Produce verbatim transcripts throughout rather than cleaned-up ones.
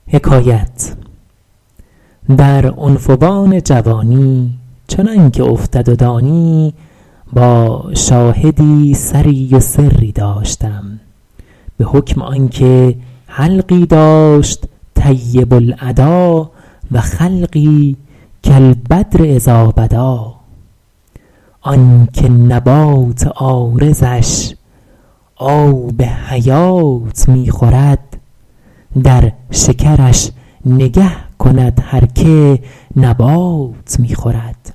در عنفوان جوانی چنان که افتد و دانی با شاهدی سری و سری داشتم به حکم آن که حلقی داشت طیب الادا و خلقی کالبدر اذا بدا. آن که نبات عارضش آب حیات می خورد در شکرش نگه کند هر که نبات می خورد.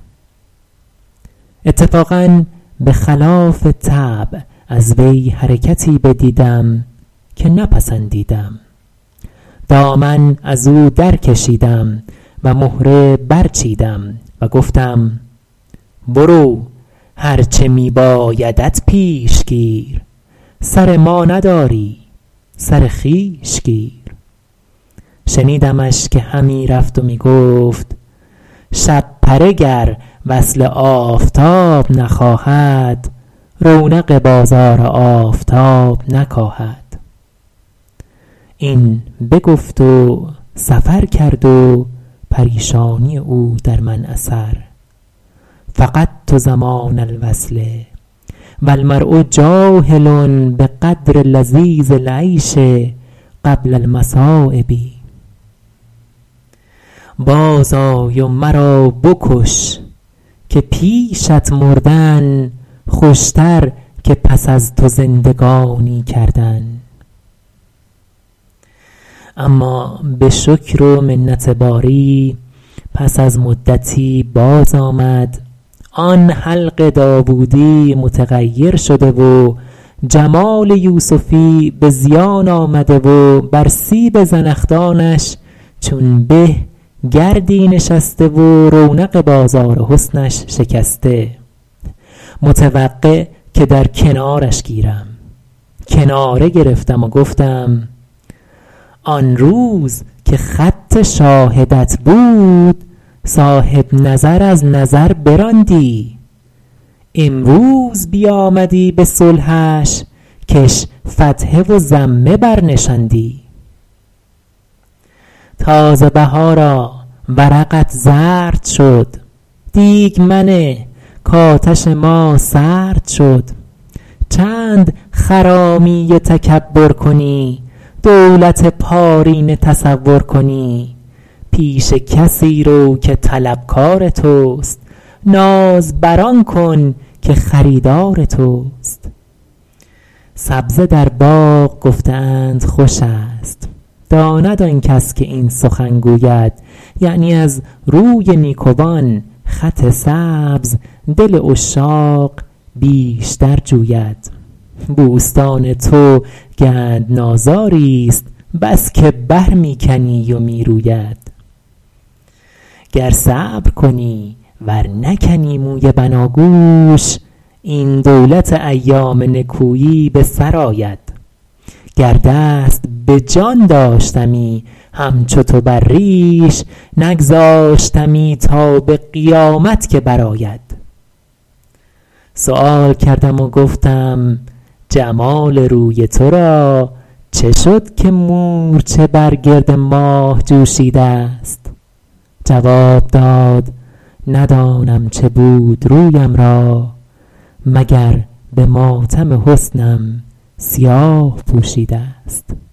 اتفاقا به خلاف طبع از وی حرکتی بدیدم که نپسندیدم. دامن از او در کشیدم و مهره برچیدم و گفتم برو هر چه می بایدت پیش گیر، سر ما نداری سر خویش گیر. شنیدمش که همی رفت و می گفت شب پره گر وصل آفتاب نخواهد رونق بازار آفتاب نکاهد. این بگفت و سفر کرد و پریشانی او در من اثر. فقدت زمان الوصل و المرء جاهل بقدر لذیذ العیش قبل المصایب. باز آی و مرا بکش که پیشت مردن خوشتر که پس از تو زندگانی کردن. اما به شکر و منت باری پس از مدتی باز آمد. آن حلق داوودی متغیر شده و جمال یوسفی به زیان آمده و بر سیب زنخدانش چون به گردی نشسته و رونق بازار حسنش شکسته. متوقع که در کنارش گیرم کناره گرفتم و گفتم آن روز که خط شاهدت بود صاحب نظر از نظر براندی. امروز بیامدی به صلحش کش فتحه و ضمه برنشاندی. تازه بهارا ورقت زرد شد، دیگ منه کآتش ما سرد شد. چند خرامی و تکبر کنی دولت پارینه تصور کنی. پیش کسی رو که طلبکار توست ناز بر آن کن که خریدار توست. سبزه در باغ گفته اند خوش است، داند آن کس که این سخن گوید. یعنی از روی نیکوان خط سبز دل عشاق بیشتر جوید. بوستان تو گندنازاری است بس که بر می کنی و می روید. گر صبر کنی ور نکنی موی بناگوش این دولت ایام نکویی به سر آید. گر دست به جان داشتمی همچو تو بر ریش نگذاشتمی تا به قیامت که برآید. سؤال کردم و گفتم جمال روی تو را چه شد که مورچه بر گرد ماه جوشیده است؟ جواب داد ندانم چه بود رویم را مگر به ماتم حسنم سیاه پوشیده است.